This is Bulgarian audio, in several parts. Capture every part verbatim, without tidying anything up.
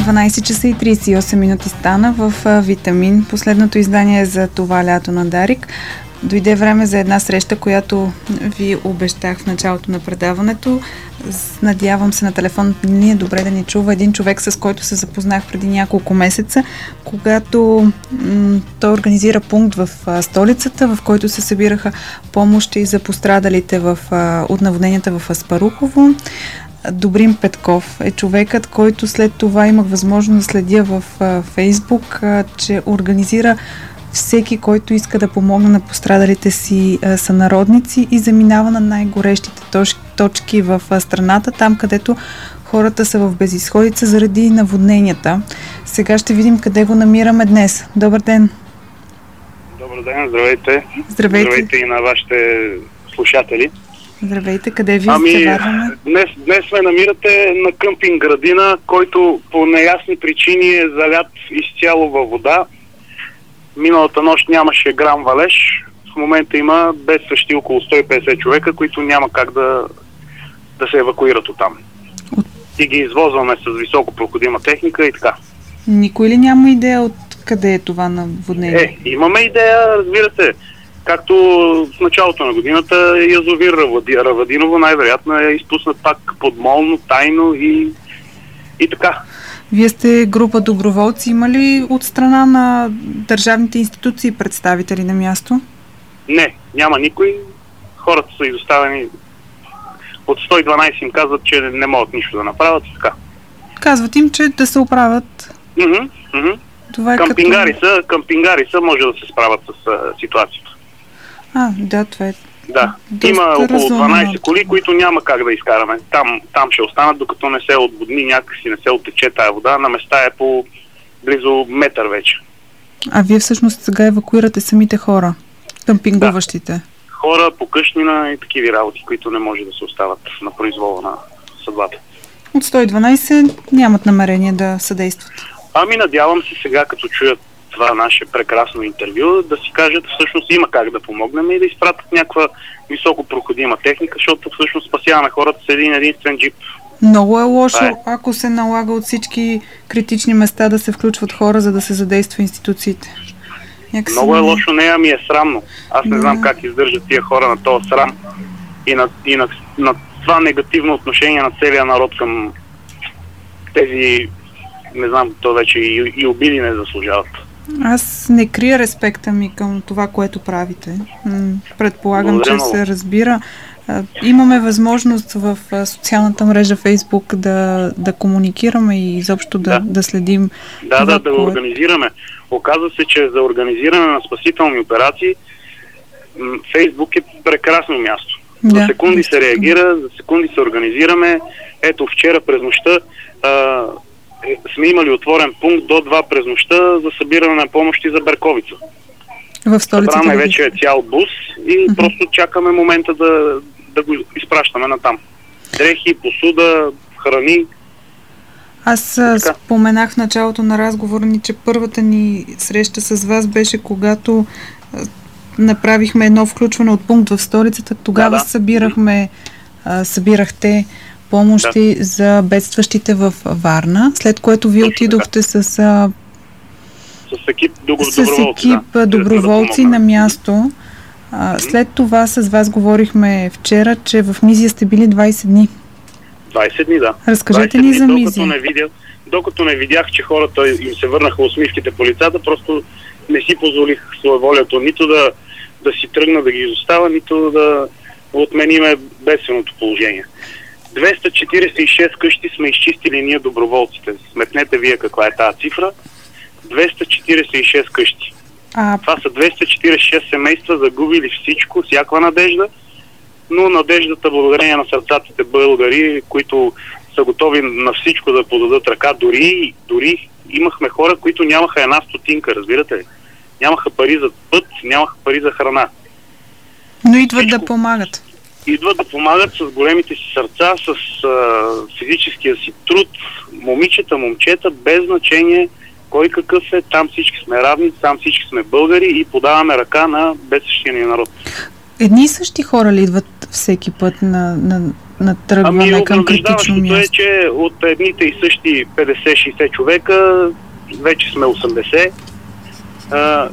дванайсет часа и трийсет и осем минути стана в Витамин. Последното издание за това лято на Дарик. Дойде време за една среща, която ви обещах в началото на предаването. Надявам се на телефон ни е добре да ни чува един човек, с който се запознах преди няколко месеца, когато м- той организира пункт в а, столицата, в който се събираха помощи за пострадалите в, а, от наводненията в Аспарухово. Добрин Петков е човекът, който след това имах възможност да следя в а, Фейсбук, а, че организира всеки, който иска да помогне на пострадалите си а, сънародници и заминава на най-горещите точки, точки в а, страната, там където хората са в безизходица заради наводненията. Сега ще видим къде го намираме днес. Добър ден! Добър ден, здравейте! Здравейте, здравейте и на вашите слушатели. Здравейте, къде ви ами, се варваме? Днес, днес ме намирате на къмпинг Градина, който по неясни причини е залят изцяло във вода. Миналата нощ нямаше грам валеж. В момента има бедстващи около сто и петдесет човека, които няма как да, да се евакуират оттам. От... И ги извозваме с високопроходима техника и така. Никой ли няма идея от къде е това наводнение? Е, имаме идея, разбира се. Както в началото на годината язовир Равадиново най-вероятно е изпуснат пак подмолно, тайно и, и така. Вие сте група доброволци. Има ли от страна на държавните институции представители на място? Не, няма никой. Хората са изоставени. От сто и дванайсет им казват, че не могат нищо да направят. Така. Казват им, че да се оправят. Mm-hmm, mm-hmm. Това е къмпингари, като... са, къмпингари са, може да се справят с а, ситуацията. А, да, това е... Да, има около дванайсет коли, които няма как да изкараме. Там, там ще останат, докато не се отводни, някакси не се оттече тая вода. На места е по близо метър вече. А вие всъщност сега евакуирате самите хора, къмпингуващите? Да. Хора, покъщнина и такива работи, които не може да се остават на произвола на съдбата. От сто и дванайсет нямат намерение да съдействат? Ами надявам се сега, като чуят това наше прекрасно интервю, да си кажат, всъщност има как да помогнем и да изпратят някаква високопроходима техника, защото всъщност спасяваме хората с един единствен джип. Много е лошо, е. Ако се налага от всички критични места да се включват хора, за да се задейства институциите. Някакси Много е лошо, не, ами е срамно. Аз не да. знам как издържат тия хора на този срам и на, и на, на това негативно отношение на целия народ към тези, не знам, то вече и, и обиди не заслужават. Аз не крия респекта ми към това, което правите. Предполагам, Благодаря че много. се разбира. Имаме възможност в социалната мрежа Фейсбук да, да комуникираме и изобщо да, да. да следим. Да, това, да, да го организираме. Оказва се, че за организиране на спасителни операции Фейсбук е прекрасно място. Да. За секунди се реагира, за секунди се организираме. Ето вчера през нощта а, сме имали отворен пункт до два през нощта за събиране на помощи за Берковица. В столицата. Събраме вече е цял бус и uh-huh. просто чакаме момента да, да го изпращаме натам. Дрехи, посуда, храни. Аз така. споменах в началото на разговора ни, че първата ни среща с вас беше когато направихме едно включване от пункт в столицата. Тогава да, да. събирахме, събирахте помощи да. за бедстващите в Варна, след което вие Точно отидохте така. с... А, с екип, добро, с екип да, доброволци да на място. А, след това с вас говорихме вчера, че в Мизия сте били двайсет дни. двайсет дни, да. Разкажете ни за Мизия. Докато не, видя, докато не видях, че хората им се върнаха усмивките по лицата, просто не си позволих своеволието нито да, да си тръгна да ги изостава, нито да отмениме бедственото положение. двеста четирийсет и шест къщи сме изчистили ние доброволците. Сметнете вие каква е тази цифра. двеста четирийсет и шест къщи. А... Това са двеста четирийсет и шест семейства, загубили всичко, всякаква надежда, но надеждата, благодарение на сърцатите българи, които са готови на всичко да подадат ръка, дори, дори имахме хора, които нямаха една стотинка, разбирате ли? Нямаха пари за път, нямаха пари за храна. Но идват всичко. да помагат. Идват да помагат с големите си сърца, с а, физическия си труд, момичета, момчета, без значение кой какъв е, там всички сме равни, там всички сме българи и подаваме ръка на бедстващия ни народ. Едни и същи хора ли идват всеки път на, на, на тръгване ами, към критично място? Е, че от едните и същи петдесет-шейсет човека вече сме осемдесет. А,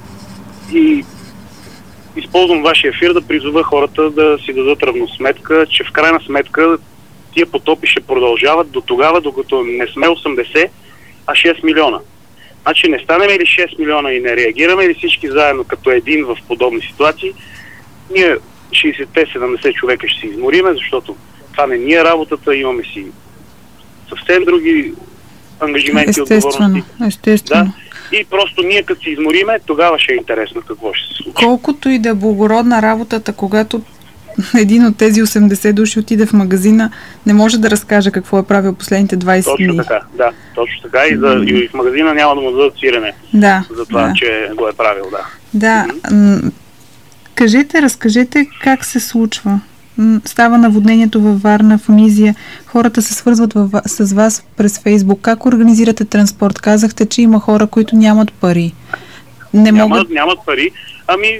и използвам вашия ефир да призова хората да си дадат равносметка, че в крайна сметка тия потопи ще продължават до тогава, докато не сме осемдесет, а шест милиона. Значи не станем ли шест милиона и не реагираме ли всички заедно като един в подобни ситуации, ние шейсет-седемдесет човека ще се измориме, защото това не ни е работата, имаме си съвсем други ангажименти и отговорности. Естествено. Да? И просто ние като се измориме, тогава ще е интересно какво ще се случи. Колкото и да е благородна работата, когато един от тези осемдесет души отиде в магазина, не може да разкаже какво е правил последните двайсет дни. Точно така, да. Точно така и, за, и в магазина няма да му дадат сирене. Да. За това, да. че го е правил, да. Да. Mm-hmm. Кажете, разкажете как се случва. Става наводнението във Варна, в Мизия. Хората се свързват във, с вас през Фейсбук. Как организирате транспорт? Казахте, че има хора, които нямат пари. Не Няма, могат... Нямат пари. Ами,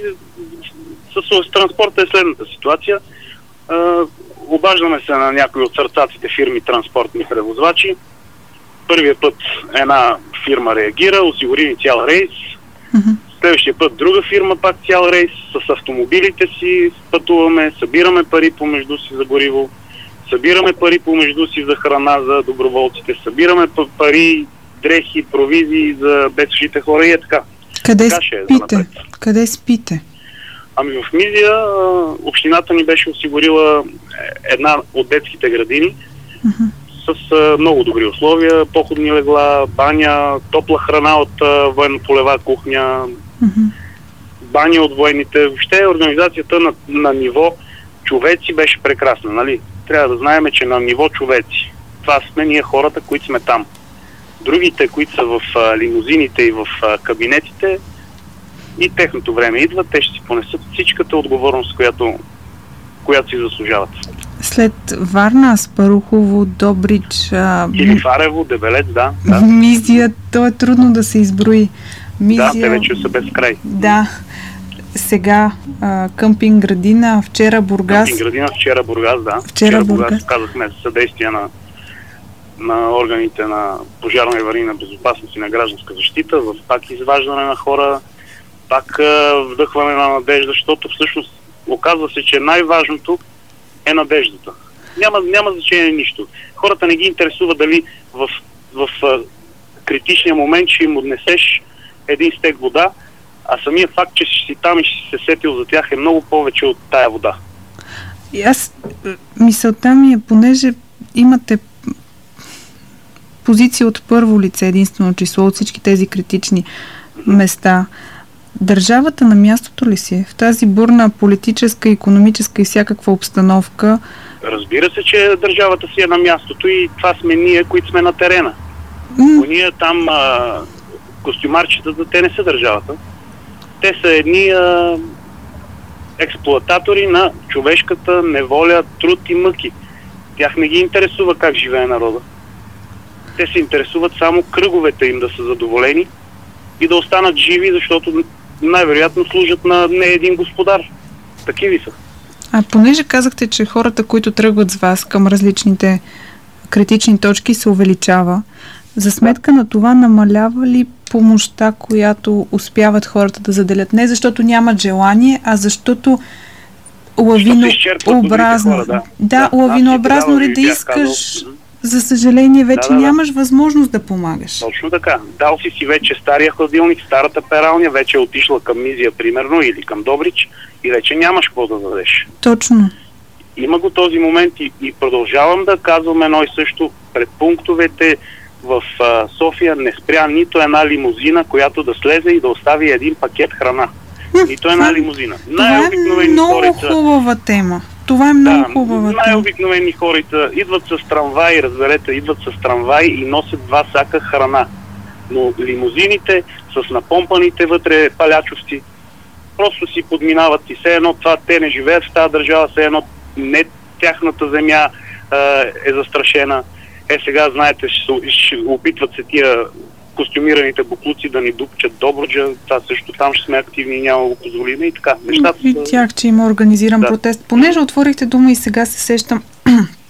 с, с транспорта е следната ситуация. А, обаждаме се на някои от сърцатите фирми транспортни превозвачи. Първият път една фирма реагира, осигури ни цял рейс. Uh-huh. Следващия път друга фирма пак цял рейс. С автомобилите си пътуваме, събираме пари помежду си за гориво, събираме пари помежду си за храна за доброволците, събираме пари, дрехи, провизии за бедстващите хора и е така. Къде така спите? Е Къде спите? Ами в Мизия общината ни беше осигурила една от детските градини uh-huh. с а, много добри условия, походни легла, баня, топла храна от а, военно-полева кухня, uh-huh. баня от военните. Въобще организацията на, на ниво човеци беше прекрасна, нали? Трябва да знаем, че на ниво човеци. Това сме ние хората, които сме там. Другите, които са в а, лимузините и в а, кабинетите, и техното време идва, те ще си понесат всичката отговорност, която, която си заслужават. След Варна, Аспарухово, Добрич... А... Килифарево, Дебелец, да, да. Мизия, то е трудно да се изброи. Мизия... Да, те вече са без край. Да. Сега а, Къмпинг Градина, вчера Бургас... Къмпинг Градина, вчера Бургас, да. Вчера, вчера Бургас. Бургас казахме съдействие на, на органите на пожарна и аварийна безопасност и на гражданска защита, в пак изваждане на хора, пак а, вдъхване на надежда, защото всъщност оказва се, че най-важното е надеждата. Няма, няма значение нищо. Хората не ги интересува дали в, в, в критичния момент ще им отнесеш един стек вода, а самия факт, че си там и ще се сетил за тях е много повече от тая вода. И аз, мисълта ми е, понеже имате позиция от първо лице, единствено число от всички тези критични места, държавата на мястото ли си е? В тази бурна политическа, икономическа и всякаква обстановка? Разбира се, че държавата си е на мястото и това сме ние, които сме на терена. Mm. Ние там а, костюмарчетата, те не са държавата. Те са едни а, експлоататори на човешката неволя, труд и мъки. Тях не ги интересува как живее народа. Те се интересуват само кръговете им да са задоволени и да останат живи, защото най-вероятно служат на не един господар. Такиви са. А понеже казахте, че хората, които тръгват с вас към различните критични точки, се увеличава, за сметка на това намалява ли помощта, която успяват хората да заделят? Не защото нямат желание, а защото лавинообразно. Хора, да, да, да лавинообразно ли да искаш... Казал. За съжаление, вече да, да, нямаш да. възможност да помагаш. Точно така. Дал си си вече стария хладилник, старата пералня, вече е отишла към Мизия, примерно, или към Добрич и вече нямаш какво да дадеш. Точно. Има го този момент и, и продължавам да казвам едно и също. Пред пунктовете в а, София не спря нито една лимузина, която да слезе и да остави един пакет храна. Нито една лимузина. Това е много хорица, хубава тема. Това е много да, хубава. Най-обикновени хорица идват с трамвай, разберете, идват с трамвай и носят два сака храна. Но лимузините с напомпаните вътре палячовци просто си подминават и все едно това те не живеят в тази държава, все едно не тяхната земя е, е застрашена. Е сега, знаете, ще, ще опитват се тия костюмираните буклуци да ни дупчат Добруджа, това също там ще сме активни и няма го позволим и така. Нещата Видях, че има организиран да. протест. Понеже отворихте дума и сега се сещам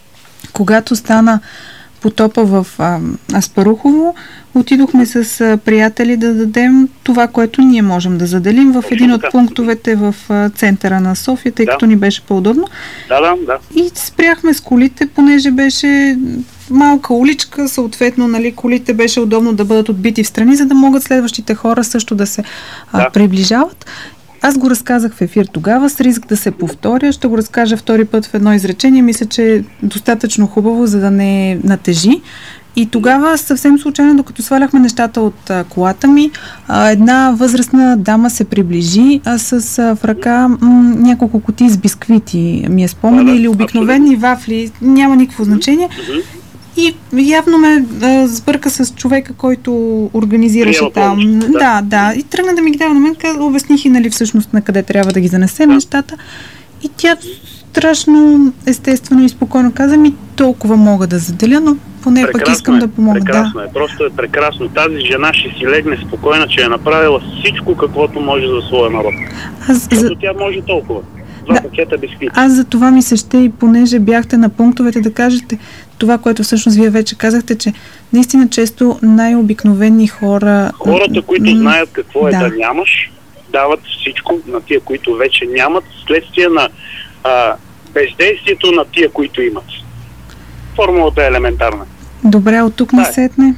Когато стана потопа в а, Аспарухово, отидохме с а, приятели да дадем това, което ние можем да заделим в един от пунктовете в а, центъра на София, тъй да. като ни беше по-удобно. Да, да, да. И спряхме с колите, понеже беше малка уличка, съответно, нали, колите беше удобно да бъдат отбити в страни, за да могат следващите хора също да се да. А, приближават. Аз го разказах в ефир тогава, с риск да се повторя. Ще го разкажа втори път в едно изречение. Мисля, че е достатъчно хубаво, за да не натежи. И тогава съвсем случайно, докато сваляхме нещата от а, колата ми, а, една възрастна дама се приближи а, с а, в ръка м- няколко кутии с бисквити, ми е спомен, да, да, или обикновени абсолютно. Вафли, няма никакво значение. Mm-hmm. И явно ме а, сбърка с човека, който организираше Приема там. Помощ, да. да, да. И тръгна да ми ги дава на мен, каза, обясних и нали всъщност на къде трябва да ги занесем да. нещата. И тя страшно естествено и спокойно каза ми, толкова мога да заделя, но поне прекрасно пък искам е, да помогна. Прекрасно да. е, просто е прекрасно. Тази жена ще си легне спокойна, че е направила всичко, каквото може за своя народ. Аз, Защото за... тя може толкова. Два да. пакета бисквити. Аз за това ми се ще и понеже бяхте на пунктовете да кажете това, което всъщност вие вече казахте, че наистина често най-обикновени хора... Хората, които знаят какво е да, да нямаш, дават всичко на тия, които вече нямат, следствие на а, бездействието на тия, които имат. Формулата е елементарна. Добре, от тук насетне?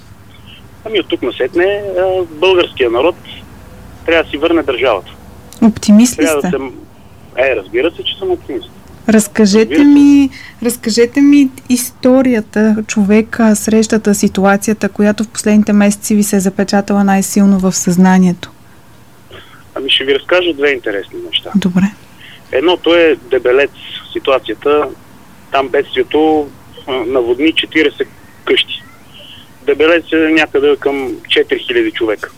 Ами от тук насетне българския народ трябва да си върне държавата. Оптимист ли сте? Да се... Е, разбира се, че съм оптимист. Разкажете ми, разкажете ми историята, човека, срещата, ситуацията, която в последните месеци ви се е запечатала най-силно в съзнанието. Ами ще ви разкажа две интересни неща. Добре. Едното е Дебелец, ситуацията. Там бедствието наводни четирийсет къщи. Дебелец е някъде към четири хиляди човека.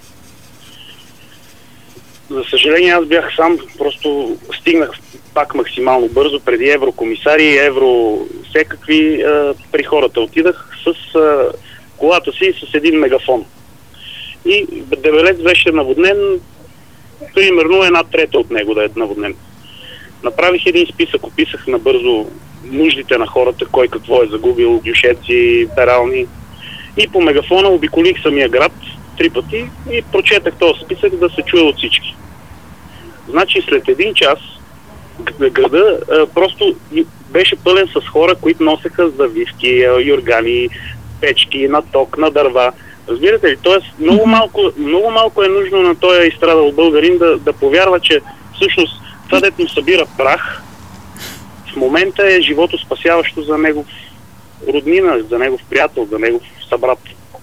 За съжаление, аз бях сам, просто стигнах пак максимално бързо, преди еврокомисари, евро всекакви, а, при хората отидах с а, колата си и с един мегафон. И Дебелец беше наводнен, примерно една трета от него да е наводнен. Направих един списък, описах набързо нуждите на хората, кой какво е загубил, гюшеци, перални. И по мегафона обиколих самия град три пъти и прочетах този списък да се чуе от всички. Значи след един час града а, просто беше пълен с хора, които носеха завивки, юргани, печки, на ток, на дърва. Разбирате ли? Тоест много малко, много малко е нужно на този изстрадал българин да, да повярва, че всъщност това, дето му събира прах, в момента е живото спасяващо за негов роднина, за негов приятел, за негов събрат.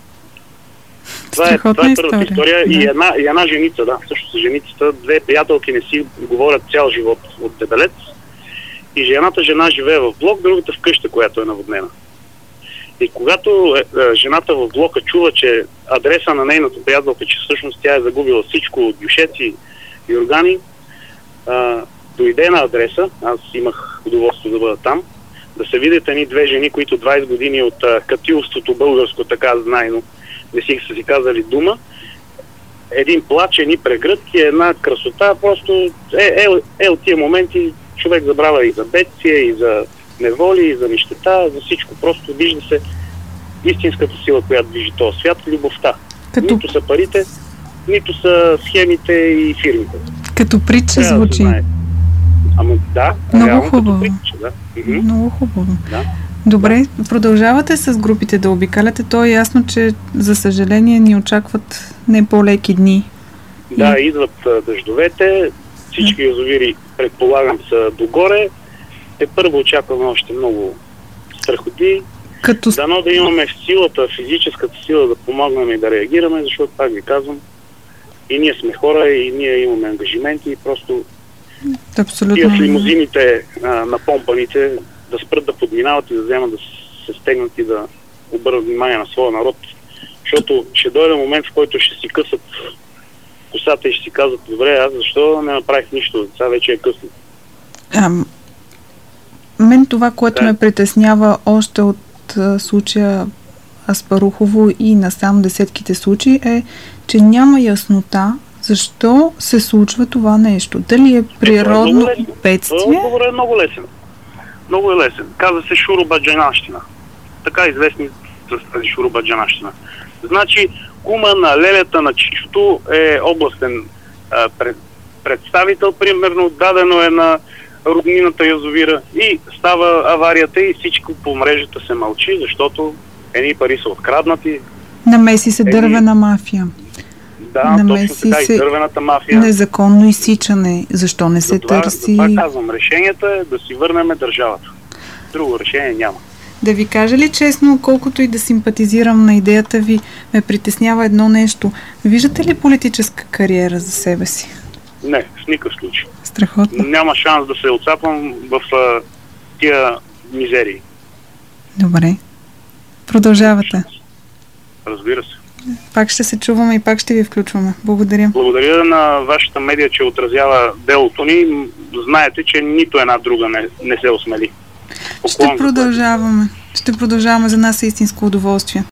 Това е, това е първата история. Да. И, една, и една женица, да, също са женицата, две приятелки не си говорят цял живот от Дебелец. И жената жена живее в блок, другата в къща, която е наводнена. И когато е, е, жената в блока чува, че адреса на нейната приятелка, че всъщност тя е загубила всичко от гюшеци и органи, а, дойде на адреса, аз имах удоволствие да бъда там, да се видят едни две жени, които двайсет години от а, катилството българско, така знайно, не си са си казали дума, един плач, едни прегръдки, една красота, просто е, е, е от тия моменти човек забравя и за бедствие, и за неволи, и за нищета, за всичко. Просто вижда се истинската сила, която движи този свят, любовта. Като... Нито са парите, нито са схемите и фирмите. Като притча звучи. Да, Ама да, много реално хубаво. Като притча, да. Много хубаво. Да. Добре, продължавате с групите да обикаляте. То е ясно, че за съжаление ни очакват не по-леки дни. Да, и... идват а, дъждовете, всички язовири, предполагам, са догоре. Те първо очакваме още много страхоти. Като... Дано да имаме силата, физическата сила да помогнем и да реагираме, защото, пак ви казвам, и ние сме хора, и ние имаме ангажименти, и просто абсолютно. Тия с лимузините а, на помпаните да спрат да подминават и да вземат да се стегнат и да обърнат внимание на своя народ. Защото ще дойде момент, в който ще си късат косата и ще си казват, добре, аз защо не направих нищо, сега вече е късно. А, мен това, което да. ме притеснява още от а, случая Аспарухово и насам десетките случаи е, че няма яснота защо се случва това нещо. Дали е природно е бедствие? Отговорът е много лесен. Много е лесен. Казва се шурубаджанащина. Така известни с тази шурубаджанащина. Значи, кума на лелята на чичото е областен а, пред, представител, примерно, дадено е на роднината язовира и става аварията и всичко по мрежата се мълчи, защото едни пари са откраднати. Намеси се дървена едни... мафия. Да, Намеси точно така се и дървената мафия. Незаконно изсичане. Защо не се за това, търси? За това казвам, решението е да си върнем държавата. Друго решение няма. Да ви кажа ли честно, колкото и да симпатизирам на идеята ви, ме притеснява едно нещо. Виждате ли политическа кариера за себе си? Не, в никакъв случай. Страхотно. Няма шанс да се отцапам в а, тия мизерии. Добре. Продължавате. Разбира се. Пак ще се чуваме и пак ще ви включваме. Благодаря. Благодаря на вашата медия, че отразява делото ни. Знаете, че нито една друга не, не се осмели. Ще продължаваме. Ще продължаваме. За нас е истинско удоволствие.